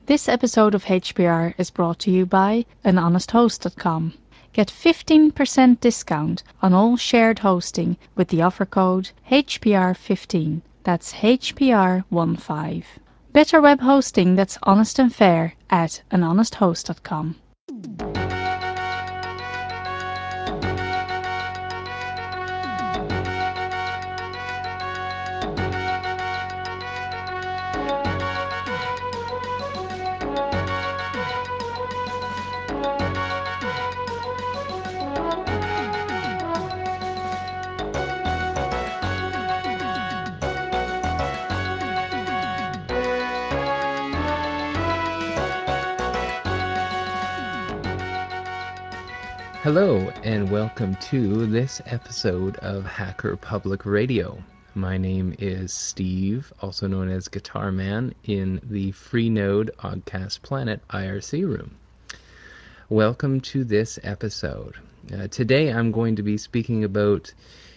This episode of HPR is brought to you by anhonesthost.com. Get 15% discount on all shared hosting with the offer code HPR15. That's HPR15. Better web hosting that's honest and fair at anhonesthost.com. Hello and welcome to this episode of Hacker Public Radio. My name is Steve, also known as Guitar Man, in the Freenode Oddcast Planet IRC room. Welcome to this episode. Today I'm going to be speaking about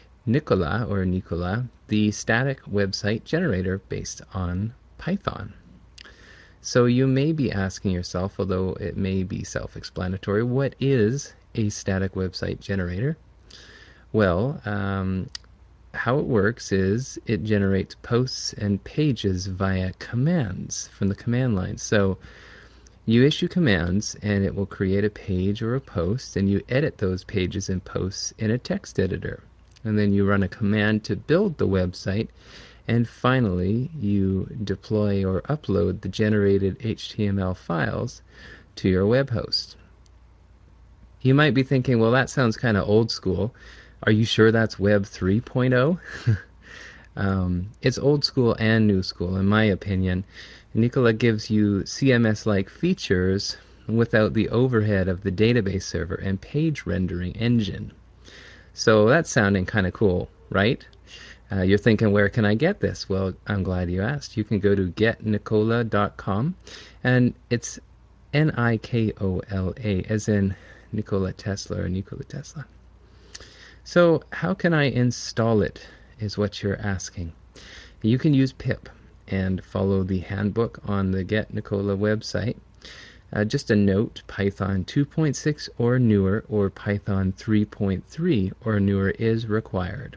Nicola, the static website generator based on Python. So you may be asking yourself, although it may be self-explanatory, what is a static website generator? Well, how it works is it generates posts and pages via commands from the command line. So you issue commands and it will create a page or a post, and you edit those pages and posts in a text editor. And then you run a command to build the website, and finally you deploy or upload the generated HTML files to your web host. You might be thinking, well, that sounds kind of old school. Are you sure that's Web 3.0? It's old school and new school, in my opinion. Nicola gives you CMS-like features without the overhead of the database server and page rendering engine. So that's sounding kind of cool, right? You're thinking, where can I get this? Well, I'm glad you asked. You can go to getnicola.com, and it's Nikola, as in Nikola Tesla or Nikola Tesla. So how can I install it, is what you're asking. You can use pip and follow the handbook on the Get Nicola website. Just a note, Python 2.6 or newer or Python 3.3 or newer is required.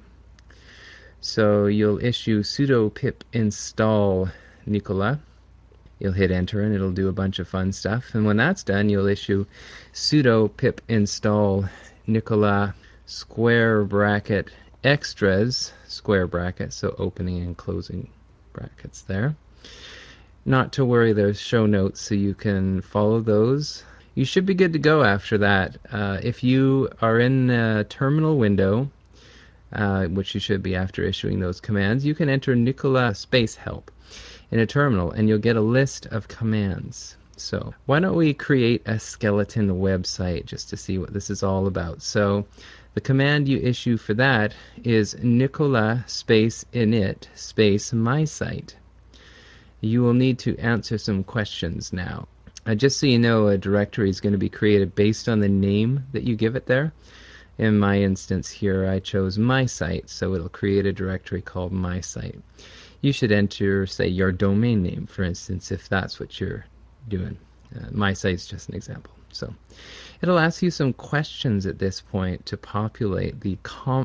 So you'll issue sudo pip install Nicola. You'll hit enter and it'll do a bunch of fun stuff. And when that's done, you'll issue sudo pip install Nicola square bracket extras, square bracket, so opening and closing brackets there. Not to worry, there's show notes so you can follow those. You should be good to go after that. If you are in a terminal window, which you should be after issuing those commands, you can enter Nicola space help in a terminal and you'll get a list of commands. So why don't we create a skeleton website just to see what this is all about. So the command you issue for that is Nicola space init space my site. You will need to answer some questions now. Just so you know, a directory is going to be created based on the name that you give it there. In my instance here, I chose my site, so it'll create a directory called my site. You should enter, say, your domain name, for instance, if that's what you're doing. My site's just an example. So it'll ask you some questions at this point to populate the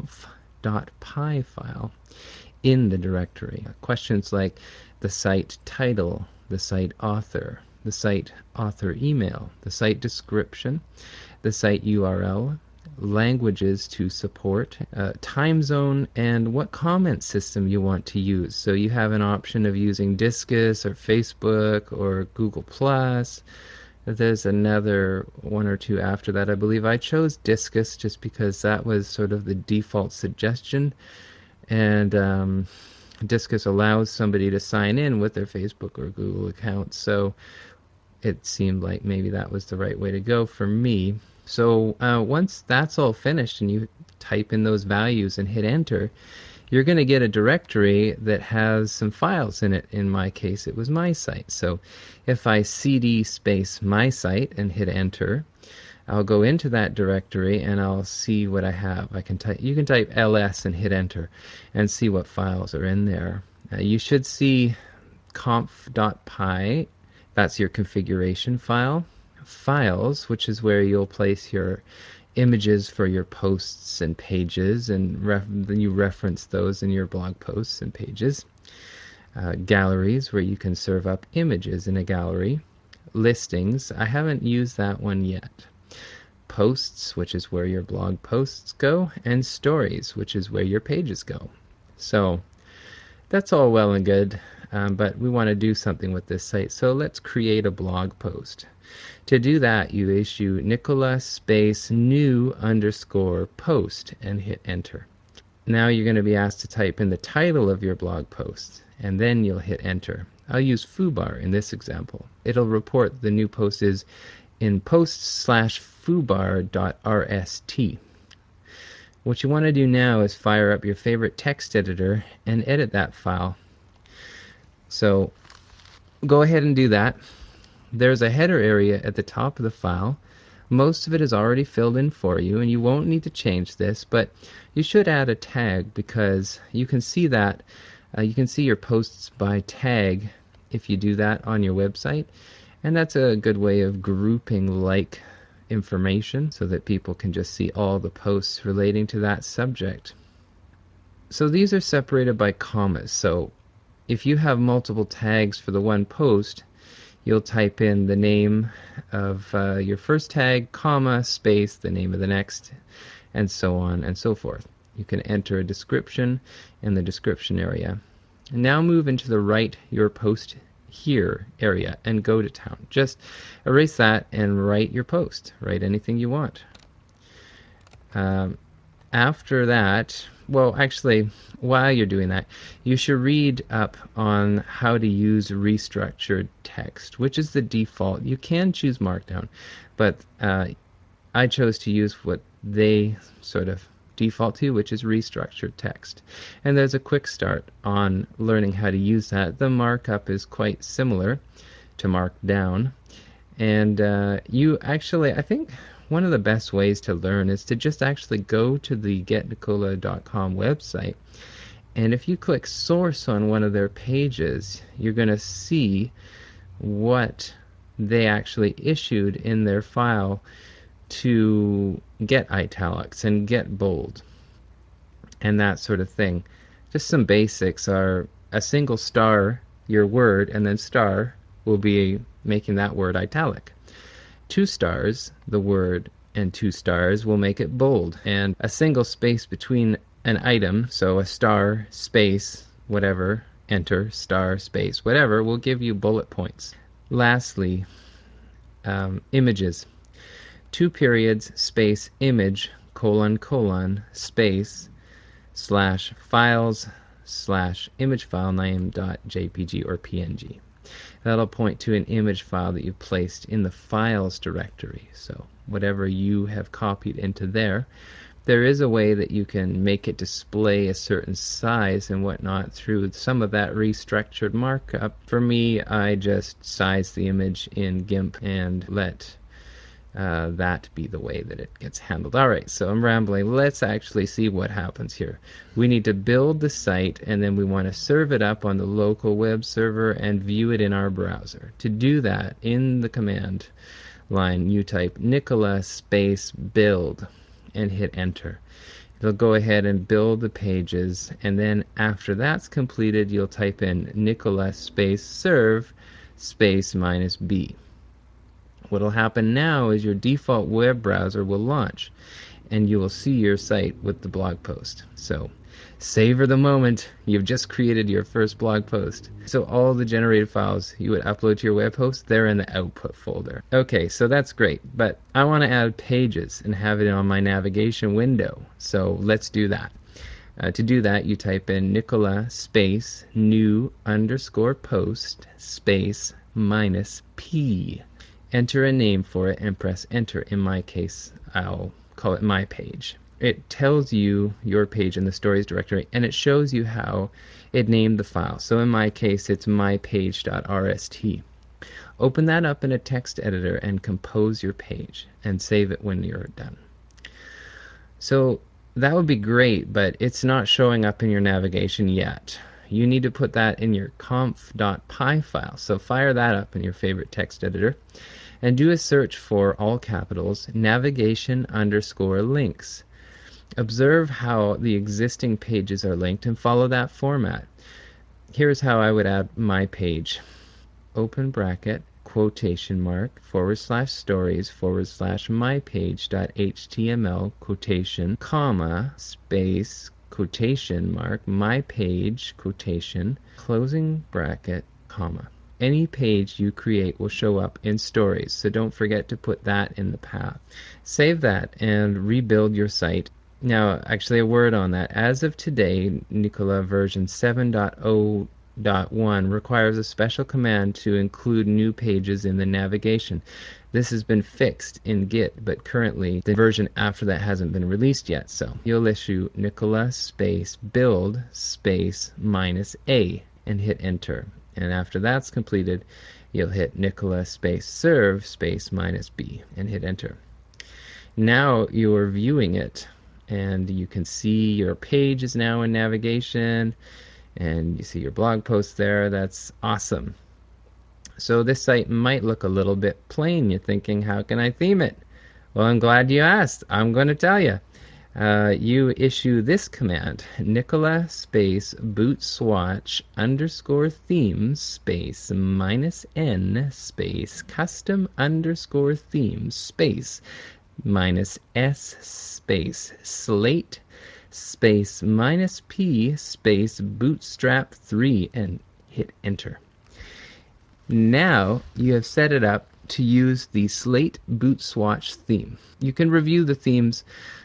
conf.py file in the directory. Questions like the site title, the site author, the site author email, the site description, the site URL, languages to support, time zone, and what comment system you want to use. So you have an option of using Disqus or Facebook or Google+. There's another one or two after that. I believe I chose Disqus just because that was sort of the default suggestion. And Disqus allows somebody to sign in with their Facebook or Google account. So it seemed like maybe that was the right way to go for me. So once that's all finished and you type in those values and hit enter, you're going to get a directory that has some files in it. In my case, it was my site. So if I cd space my site and hit enter, I'll go into that directory and I'll see what I have. You can type ls and hit enter and see what files are in there. You should see conf.py That's your configuration file. Files, which is where you'll place your images for your posts and pages, and then you reference those in your blog posts and pages. Galleries, where you can serve up images in a gallery. Listings, I haven't used that one yet. Posts, which is where your blog posts go, and stories, which is where your pages go. So that's all well and good, but we want to do something with this site, so let's create a blog post. To do that, you issue Nicola space new underscore post and hit enter. Now you're going to be asked to type in the title of your blog post, and then you'll hit enter. I'll use foobar in this example. It'll report the new post is in post/foobar.rst. What you want to do now is fire up your favorite text editor and edit that file. So go ahead and do that. There's a header area at the top of the file. Most of it is already filled in for you, and you won't need to change this, but you should add a tag, because you can see that you can see your posts by tag if you do that on your website, and that's a good way of grouping like information so that people can just see all the posts relating to that subject. So these are separated by commas, so if you have multiple tags for the one post, you'll type in the name of your first tag, comma, space, the name of the next, and so on and so forth. You can enter a description in the description area. And now move into the write your post here area and go to town. Just erase that and write your post. Write anything you want. After that, well, actually, while you're doing that, you should read up on how to use restructured text, which is the default. You can choose Markdown, but I chose to use what they sort of default to, which is restructured text. And there's a quick start on learning how to use that. The markup is quite similar to Markdown. And you actually, I think one of the best ways to learn is to just actually go to the getnicola.com website, and if you click source on one of their pages, you're going to see what they actually issued in their file to get italics and get bold and that sort of thing. Just some basics are a single star your word, and then star will be making that word italic. 2 stars, the word, and 2 stars will make it bold. And a single space between an item, so a star, space, whatever, enter, star, space, whatever, will give you bullet points. Lastly, images. 2 periods, space, image, colon, colon, space, slash, files, slash, image file name dot jpg or png. That'll point to an image file that you've placed in the files directory. So whatever you have copied into there, there is a way that you can make it display a certain size and whatnot through some of that restructured markup. For me, I just size the image in GIMP and let that be the way that it gets handled. Alright, so I'm rambling. Let's actually see what happens here. We need to build the site, and then we want to serve it up on the local web server and view it in our browser. To do that, in the command line, you type Nicola space build and hit enter. It'll go ahead and build the pages, and then after that's completed, you'll type in Nicola space serve space -b. What will happen now is your default web browser will launch, and you will see your site with the blog post. So savor the moment. You've just created your first blog post. So all the generated files you would upload to your web host, they're in the output folder. Okay, so that's great, but I want to add pages and have it on my navigation window. So let's do that. To do that, you type in Nicola space new underscore post space -p. Enter a name for it and press enter. In my case, I'll call it my page. It tells you your page in the stories directory, and it shows you how it named the file. So in my case, it's mypage.rst. Open that up in a text editor and compose your page and save it when you're done. So that would be great, but it's not showing up in your navigation yet. You need to put that in your conf.py file. So fire that up in your favorite text editor and do a search for all capitals navigation underscore links. Observe how the existing pages are linked and follow that format. Here's how I would add my page. Open bracket, quotation mark, /stories, /mypage.html, quotation, comma, space, quotation mark, my page, quotation, closing bracket, comma. Any page you create will show up in Stories, so don't forget to put that in the path. Save that and rebuild your site. Now, actually, a word on that. As of today, Nicola version 7.0.1 requires a special command to include new pages in the navigation. This has been fixed in Git, but currently the version after that hasn't been released yet. So you'll issue Nicola space build space -a and hit enter. And after that's completed, you'll hit Nicola space serve space -b and hit enter. Now you're viewing it, and you can see your page is now in navigation, and you see your blog post there. That's awesome. So this site might look a little bit plain. You're thinking, how can I theme it? Well, I'm glad you asked. I'm going to tell you. You issue this command, Nicola space boot swatch underscore themes space -n space custom underscore themes space -s space slate space -p space bootstrap 3 and hit enter. Now you have set it up to use the Slate Boot Swatch theme. You can review the themes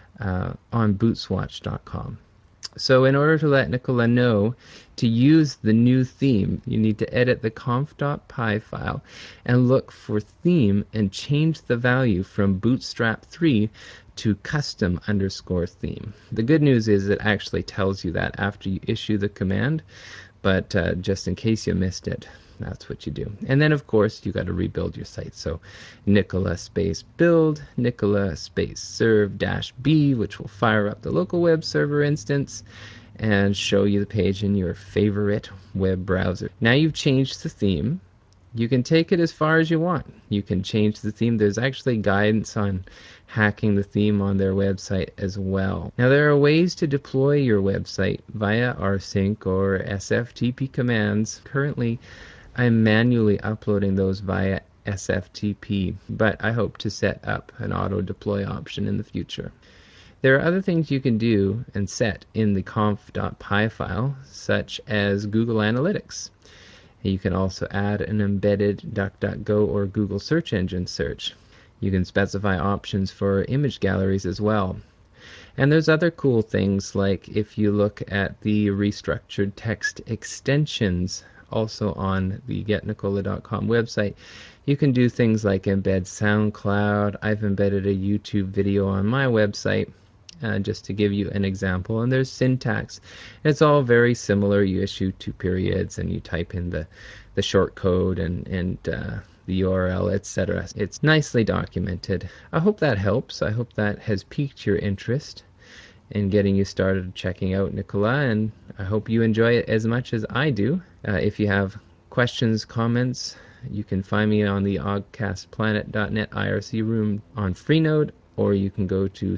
on bootswatch.com. So in order to let Nicola know to use the new theme, you need to edit the conf.py file and look for theme and change the value from bootstrap 3 to custom underscore theme. The good news is it actually tells you that after you issue the command, but just in case you missed it, that's what you do. And then, of course, you got to rebuild your site. So Nicola space build, Nicola space serve -b, which will fire up the local web server instance and show you the page in your favorite web browser. Now you've changed the theme. You can take it as far as you want. You can change the theme. There's actually guidance on hacking the theme on their website as well. Now there are ways to deploy your website via rsync or SFTP commands. Currently, I'm manually uploading those via SFTP, but I hope to set up an auto deploy option in the future. There are other things you can do and set in the conf.py file, such as Google Analytics. You can also add an embedded DuckDuckGo or Google search engine search. You can specify options for image galleries as well. And there's other cool things, like if you look at the restructured text extensions also on the getnicola.com website, you can do things like embed SoundCloud. I've embedded a YouTube video on my website, just to give you an example. And there's syntax. It's all very similar. You issue 2 periods and you type in the short code and the URL, etc. It's nicely documented. I hope that helps. I hope that has piqued your interest in getting you started checking out Nicola, and I hope you enjoy it as much as I do. If you have questions, comments, you can find me on the oggcastplanet.net IRC room on Freenode, or you can go to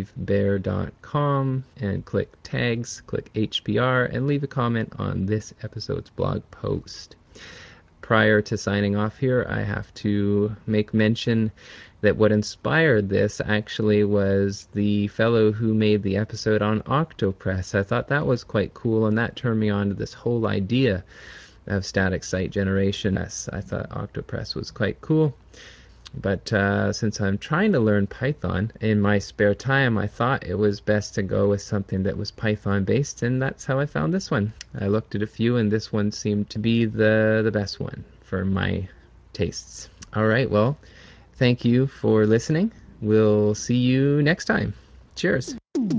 stevebear.com and click tags, click HPR, and leave a comment on this episode's blog post. Prior to signing off here, I have to make mention that what inspired this actually was the fellow who made the episode on Octopress. I thought that was quite cool, and that turned me on to this whole idea of static site generation. I thought Octopress was quite cool. But since I'm trying to learn Python in my spare time, I thought it was best to go with something that was Python based, and that's how I found this one. I looked at a few, and this one seemed to be the best one for my tastes. All right, well, thank you for listening. We'll see you next time. Cheers.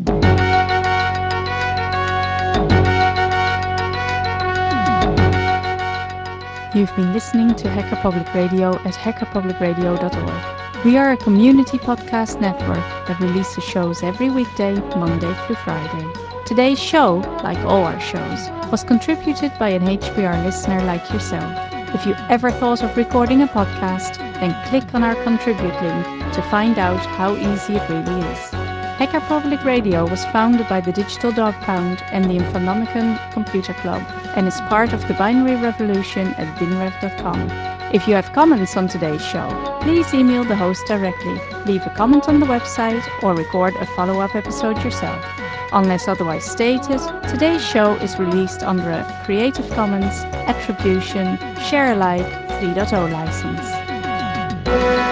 You've been listening to Hacker Public Radio at hackerpublicradio.org. We are a community podcast network that releases shows every weekday, Monday through Friday. Today's show, like all our shows, was contributed by an HPR listener like yourself. If you ever thought of recording a podcast, then click on our contribute link to find out how easy it really is. Hacker Public Radio was founded by the Digital Dog Pound and the Infonomicon Computer Club and is part of the binary revolution at binrev.com. If you have comments on today's show, please email the host directly, leave a comment on the website, or record a follow-up episode yourself. Unless otherwise stated, today's show is released under a Creative Commons Attribution Share Alike 3.0 license.